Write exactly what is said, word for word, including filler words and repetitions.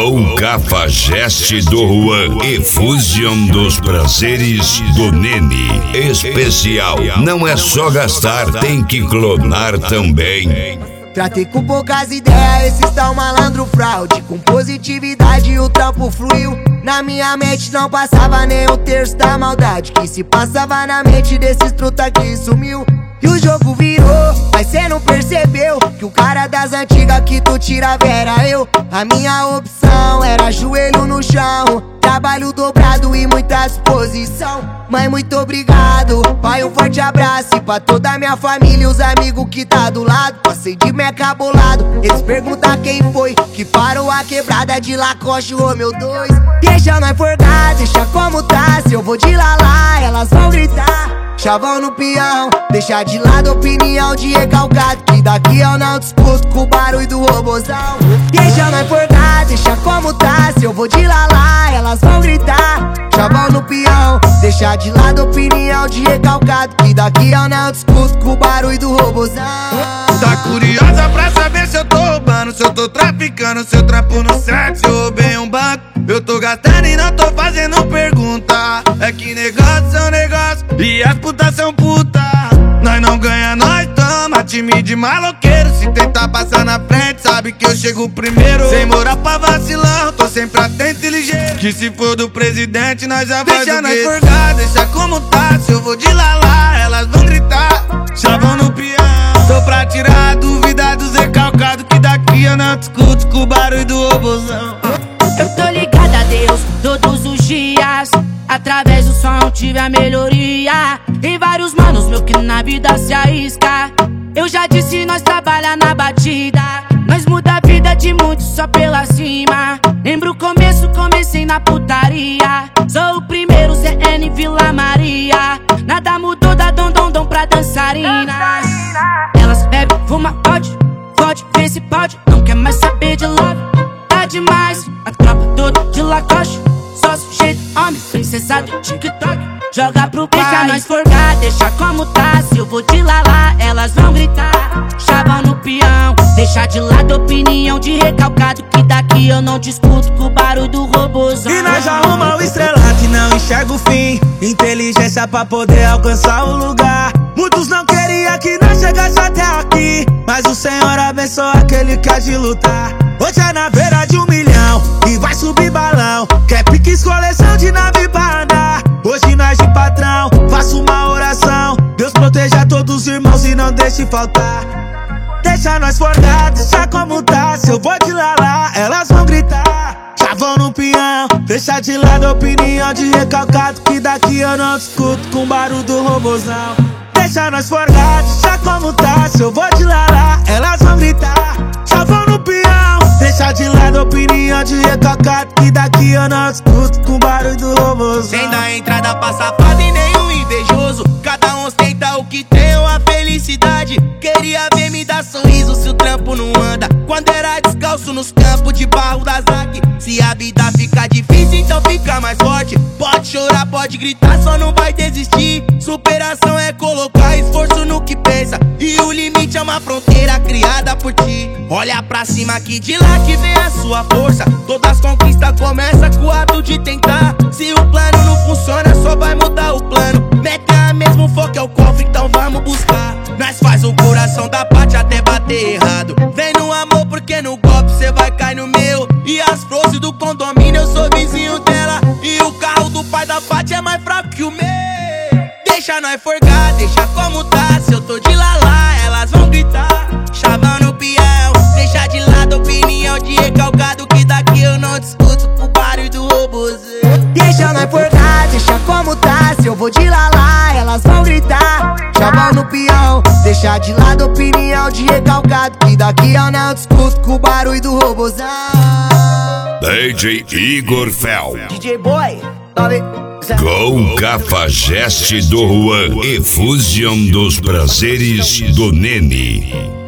Com Cafajeste do Juan e Fusion dos prazeres do Nene. Especial, não é só gastar, tem que clonar também. Tratei com poucas ideias, esses tão malandro fraude. Com positividade o trampo fluiu. Na minha mente não passava nem um terço da maldade que se passava na mente desses truta que sumiu. E o jogo virou, mas cê não percebeu que o cara das antigas que tu tirava era eu. A minha opção era joelho no chão, trabalho dobrado e muita disposição. Mãe, muito obrigado, pai, um forte abraço. E pra toda a minha família e os amigos que tá do lado. Passei de meca bolado, eles perguntam quem foi que parou a quebrada de Lacoste, ô meu dois. Deixa nós forgar, deixa como tá. Se eu vou de lá lá, elas vão gritar. Chavão no peão, deixa de lado a opinião de recalcado, que daqui eu não discuto com o barulho do robozão. Deixa nós forgar, deixa como tá. Se eu vou de lá lá, elas vão gritar. Chavão no peão, deixa de lado a opinião de recalcado, que daqui eu não discuto com o barulho do robozão. Tá curiosa pra saber se eu tô roubando, se eu tô traficando, se eu trampo no set, se eu roubei um banco. Eu tô gastando e não tô fazendo pergunta. É que negócio é um negócio e as putas são puta. Nós não ganha, nós toma. Time de maloqueiro, se tentar passar na frente, sabe que eu chego primeiro. Sem moral pra vacilão, tô sempre atento e ligeiro. Que se for do presidente, nós já vai. Deixa nós forgar, deixa como tá. Se eu vou de lá lá, elas vão gritar. Chavão no peão, tô pra tirar a dúvida dos recalcados, que daqui eu não discuto com o barulho do robozão. Eu tô ligada a Deus todos os dias. Através do som tive a melhoria. Em vários manos meu que na vida se arrisca. Eu já disse, nós trabalha na batida. Nós muda a vida de muitos só pela cima. Lembro o começo, comecei na putaria. Sou o primeiro C N Vila Maria. Nada mudou da dom dom dom pra dançarina. Elas bebem, fuma, pode, pode, vê se pode. Não quer mais saber de love, tá demais. A tropa toda de Lacoste, só sujeito, homem, princesa do TikTok. Joga pro pai, deixa nós forgar, deixa como tá. Se eu vou de lá lá, elas vão gritar. Chavão no peão, deixa de lado a opinião de recalcado, que daqui eu não discuto com o barulho do robozão. E nós arruma o estrelado e não enxerga o fim. Inteligência pra poder alcançar o lugar. Muitos não queriam que nós chegasse até aqui, mas o Senhor abençoa aquele que há de lutar. Hoje é na beira de um milhão e vai subir balão. Quer piques, coleção de nave pra andar. Hoje nós de patrão, faço uma oração. Deus proteja todos os irmãos e não deixe faltar. Deixa nós forgar, deixa como tá. Se eu vou de lá lá, elas vão gritar. Chavão no peão, deixa de lado a opinião de recalcado, que daqui eu não discuto com o barulho do robozão. Deixa nós forgar, deixa como tá. Se eu vou de lá lá, elas vão gritar. Chavão no peão, deixa de lado a opinião de recalcado, que daqui eu não discuto com o barulho do robozão. Sem dar entrada pra safado e nenhum invejoso. Cada um ostenta o que tem ou a felicidade. Queria ver me dar sorriso se o trampo não anda. Quando era descalço nos campos de barro da Zac. Se a vida fica difícil, então fica mais forte. Pode chorar, pode gritar, só não vai desistir. Superação é colocar esforço no que pensa, e o limite é uma fronteira criada por ti. Olha pra cima que de lá que vem a sua força. Todas as conquistas começam com o ato de tentar. Se o plano não funciona, só vai mudar o plano. Meta mesmo, foco é o cofre, então vamos buscar. Nós faz o coração da parte até bater errado. Vem no amor porque no golpe cê vai cair no meu. E as flores do condomínio eu sou vizinho dela. E o carro do pai da Fati é mais fraco que o meu. Deixa nós forgar, deixa como tá. Se eu tô de lá lá, elas vão gritar. Chavão no peão, deixa de lado a opinião de recalcado, que daqui eu não discuto com o barulho do robozão. Deixa nós forgar, deixa como tá. Se eu vou de lá lá, elas vão gritar. Chavão no peão, deixa de lado a opinião de recalcado, que daqui eu não discuto com o barulho do robozão. D J Igor Fel. D J Boy, Com Cafajeste do Juan e Fusion dos prazeres do Nene.